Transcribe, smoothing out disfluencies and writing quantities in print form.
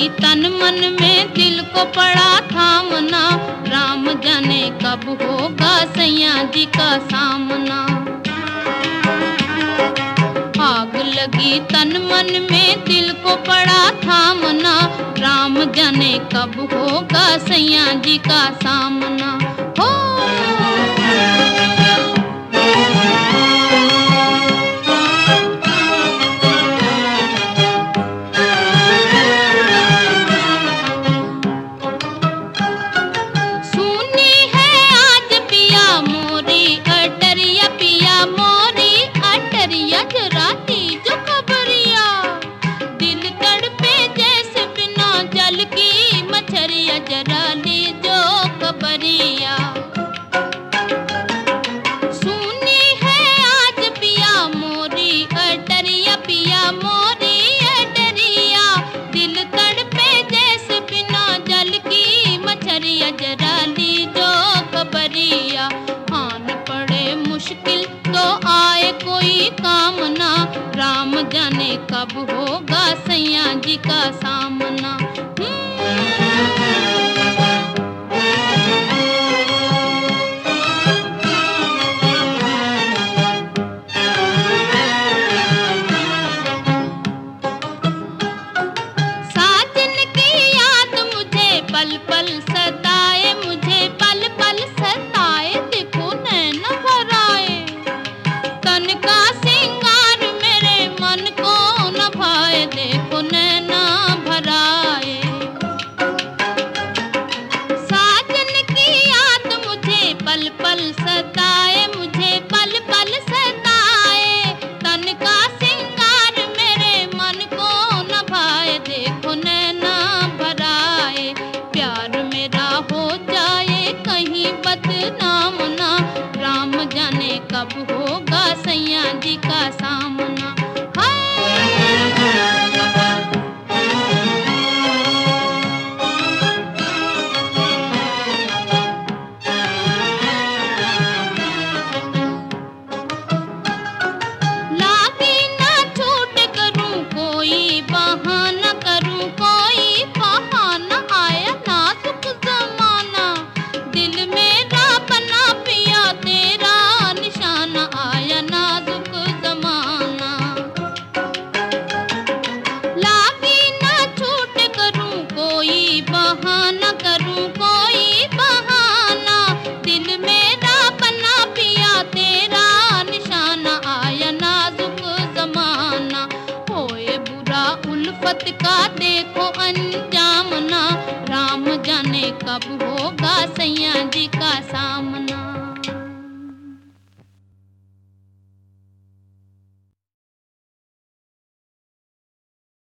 तन मन में दिल को पड़ा थामना, राम जाने कब होगा सैया जी का सामना। आग लगी तन मन में दिल को पड़ा थामना, राम जाने कब होगा सैया जी का सामना। हो सुनी है आज पिया मोरी अटरिया, पिया मोरी अटरिया, जरा जो खबरिया, दिल तड़पे जैसे बिना जल की मछरिया, जरा जो खबरिया। सुनी है आज पिया मोरी अटरिया, पिया मोरी अटरिया, दिल तड़पे जैसे बिना जल की मछरिया, जरा जो खबरिया। आन पड़े मुश्किल तो आए कोई काम ना, राम जाने कब होगा सैया जी का सामना। साजन की याद मुझे पल पल सताए, मुझे पल पल सताए, देखो नैन भराए, तन का सिंगार मेरे मन को न भाए, देखो नैना भराए। साजन की याद मुझे पल पल सताए, मुझे पल पल सताए, तन का सिंगार मेरे मन को न भाए, देखो नैना भराए। प्यार मेरा हो जाए कहीं बदनाम ना, राम जाने कब होगा सैया जी का सामना। लागी ना छूट करूं कोई बहाना, करूं कोई बहाना, आया नाजुक जमाना, दिल मेरा बना पिया तेरा निशाना, आया नाजुक जमाना। लागी ना छूट करूं कोई बहाना, करूं कोई बहाना, दिल मेरा बना पिया तेरा निशाना, आया नाजुक जमाना। होए बुरा उल्फत का देखो अंजाम ना, राम जाने कब होगा सैया जी का सामना।